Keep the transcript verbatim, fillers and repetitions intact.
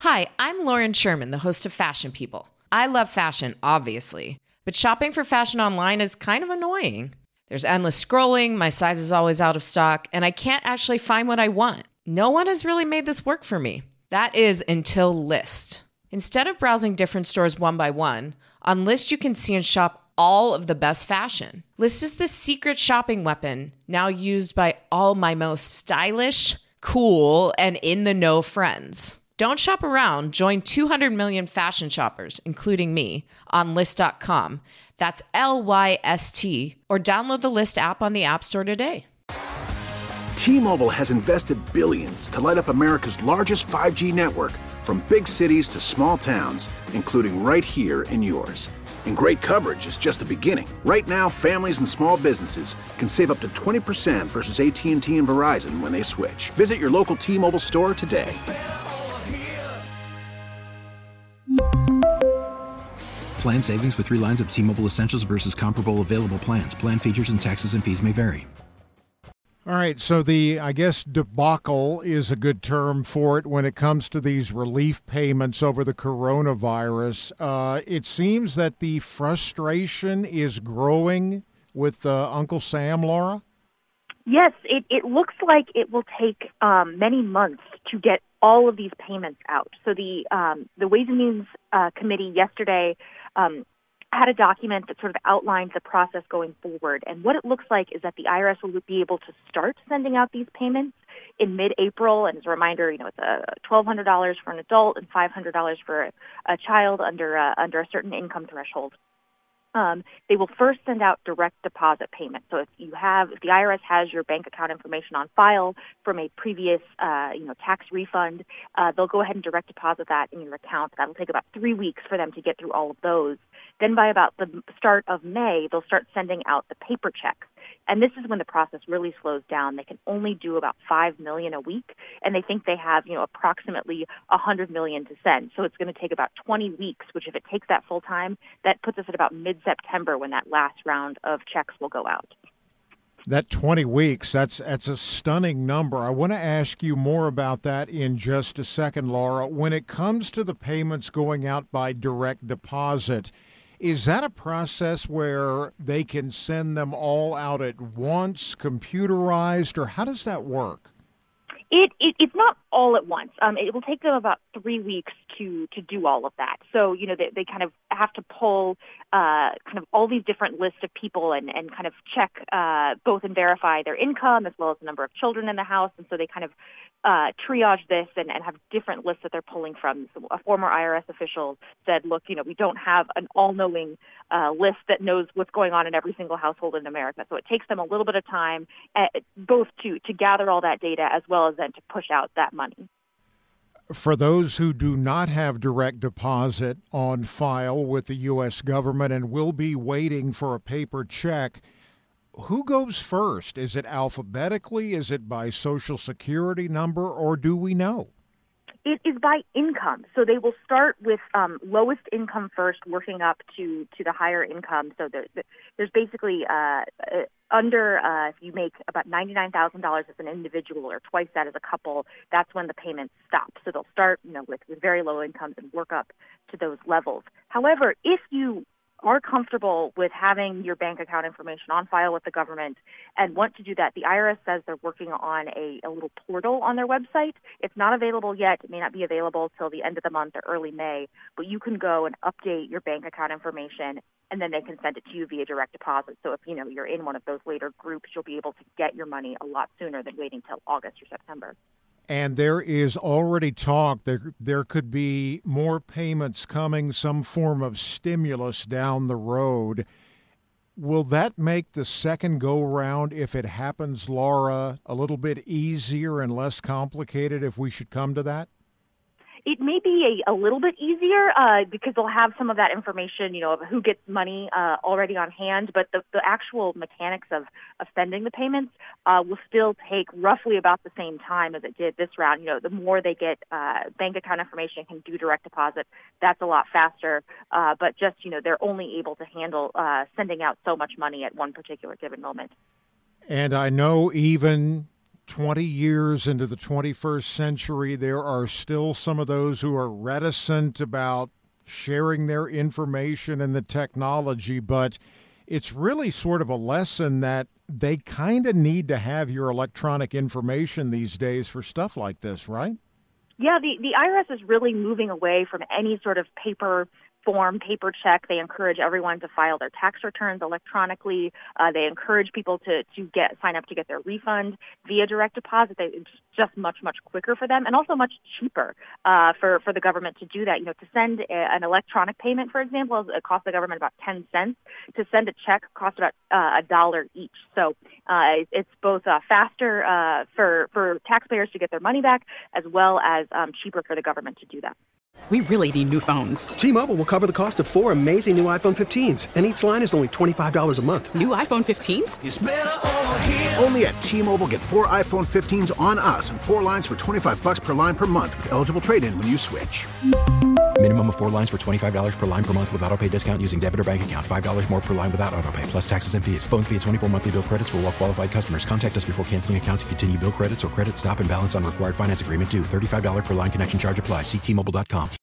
Hi, I'm Lauren Sherman, the host of Fashion People. I love fashion, obviously, but shopping for fashion online is kind of annoying. There's endless scrolling, my size is always out of stock, and I can't actually find what I want. No one has really made this work for me. That is until Lyst. Instead of browsing different stores one by one, on Lyst you can see and shop all of the best fashion. Lyst is the secret shopping weapon now used by all my most stylish, cool, and in-the-know friends. Don't shop around. Join two hundred million fashion shoppers, including me, on Lyst dot com. That's L Y S T. Or download the Lyst app on the App Store today. T-Mobile has invested billions to light up America's largest five G network, from big cities to small towns, including right here in yours. And great coverage is just the beginning. Right now, families and small businesses can save up to twenty percent versus A T and T and Verizon when they switch. Visit your local T-Mobile store today. Plan savings with three lines of T-Mobile Essentials versus comparable available plans. Plan features and taxes and fees may vary. All right, so the, I guess, debacle is a good term for it when it comes to these relief payments over the coronavirus. Uh, it seems that the frustration is growing with uh, Uncle Sam, Laura? Yes, it, it looks like it will take um, many months to get all of these payments out. So the um, the Ways and Means uh, Committee yesterday um, had a document that sort of outlines the process going forward. And what it looks like is that the I R S will be able to start sending out these payments in mid-April. And as a reminder, you know, it's a twelve hundred dollars for an adult and five hundred dollars for a, a child under uh, under a certain income threshold. Um, they will first send out direct deposit payments. So if you have, if the I R S has your bank account information on file from a previous, uh, you know, tax refund, uh, they'll go ahead and direct deposit that in your account. That'll take about three weeks for them to get through all of those. Then by about the start of May, they'll start sending out the paper checks. And this is when the process really slows down. They can only do about five million dollars a week, and they think they have, you know, approximately one hundred million dollars to send. So it's going to take about twenty weeks, which if it takes that full time, that puts us at about mid-September when that last round of checks will go out. That twenty weeks, that's that's a stunning number. I want to ask you more about that in just a second, Laura. When it comes to the payments going out by direct deposit, is that a process where they can send them all out at once, computerized, or how does that work? It, it it's not all at once. Um, it will take them about three weeks to to do all of that. So, you know, they, they kind of have to pull uh, kind of all these different lists of people and, and kind of check uh, both and verify their income as well as the number of children in the house. And so they kind of uh, triage this and, and have different lists that they're pulling from. So a former I R S official said, look, you know, we don't have an all-knowing uh, list that knows what's going on in every single household in America. So it takes them a little bit of time uh, both to, to gather all that data as well as then to push out that money. For those who do not have direct deposit on file with the U S government and will be waiting for a paper check, who goes first? Is it alphabetically? Is it by Social Security number, or do we know? It is by income. So they will start with um, lowest income first, working up to, to the higher income. So there, there's basically uh, uh, under, uh, if you make about ninety-nine thousand dollars as an individual or twice that as a couple, that's when the payments stop. So they'll start, you know, with, with very low incomes and work up to those levels. However, if you are comfortable with having your bank account information on file with the government and want to do that, the I R S says they're working on a, a little portal on their website. It's not available yet. It may not be available till the end of the month or early May, but you can go and update your bank account information, and then they can send it to you via direct deposit. So if, you know, you're in one of those later groups, you'll be able to get your money a lot sooner than waiting till August or September. And there is already talk that there could be more payments coming, some form of stimulus down the road. Will that make the second go-round, if it happens, Laura, a little bit easier and less complicated if we should come to that? It may be a, a little bit easier uh, because they'll have some of that information, you know, of who gets money uh, already on hand. But the, the actual mechanics of, of sending the payments uh, will still take roughly about the same time as it did this round. You know, the more they get uh, bank account information, can do direct deposit, that's a lot faster. Uh, but just, you know, they're only able to handle uh, sending out so much money at one particular given moment. And I know even twenty years into the twenty-first century, there are still some of those who are reticent about sharing their information and the technology, but it's really sort of a lesson that they kind of need to have your electronic information these days for stuff like this, right? Yeah, the, the I R S is really moving away from any sort of paper form, paper check. They encourage everyone to file their tax returns electronically. Uh, they encourage people to, to get sign up to get their refund via direct deposit. They, it's just much, much quicker for them and also much cheaper uh, for, for the government to do that. You know, to send a, an electronic payment, for example, it costs the government about ten cents. To send a check costs about uh, a dollar each. So uh, it's both uh, faster uh, for, for taxpayers to get their money back as well as um, cheaper for the government to do that. We really need new phones. T-Mobile will cover the cost of four amazing new iPhone fifteens, and each line is only twenty-five dollars a month. New iPhone fifteens? It's better over here. Only at T-Mobile, get four iPhone fifteens on us and four lines for twenty-five bucks per line per month with eligible trade-in when you switch. Minimum of four lines for twenty-five dollars per line per month with autopay discount using debit or bank account. five dollars more per line without autopay, plus taxes and fees. Phone fee at twenty-four monthly bill credits for well-qualified customers. Contact us before canceling account to continue bill credits or credit stop and balance on required finance agreement due. thirty-five dollars per line connection charge applies. See T Mobile dot com.